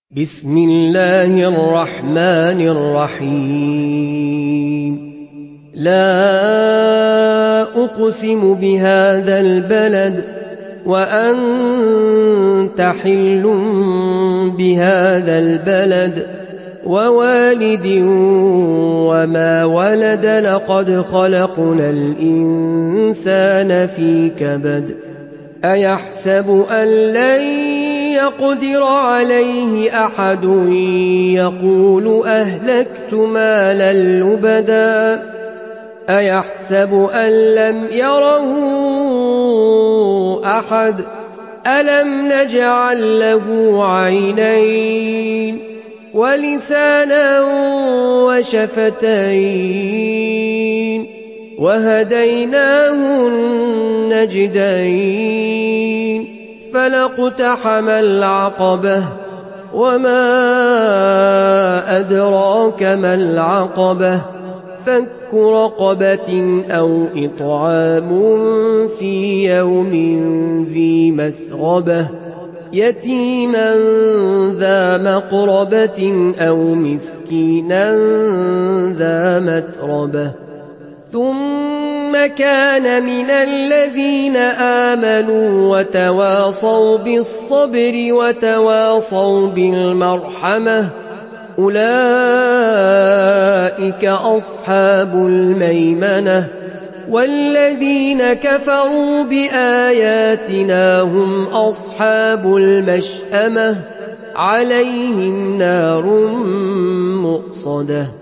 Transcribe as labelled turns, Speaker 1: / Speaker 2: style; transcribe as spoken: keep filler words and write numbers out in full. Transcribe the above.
Speaker 1: بسم الله الرحمن الرحيم لا أقسم بهذا البلد وأنت حل بهذا البلد ووالد وما ولد لقد خلقنا الإنسان في كبد أيحسب أن لن يقدر عليه أحد يقول أهلكت مالا لبدا أيحسب أن لم يره أحد ألم نجعل له عينين ولسانا وشفتين وهديناه النجدين فلاقتحم العقبة وما أدراك ما العقبة فك رقبة أو إطعام في يوم ذي مسغبة يتيما ذا مقربة أو مسكينا ذا متربة ثم كان من الذين آمنوا وتواصوا بالصبر وتواصوا بالمرحمة أولئك أصحاب الميمنة والذين كفروا بآياتنا هم أصحاب المشأمة عليهم نار مؤصدة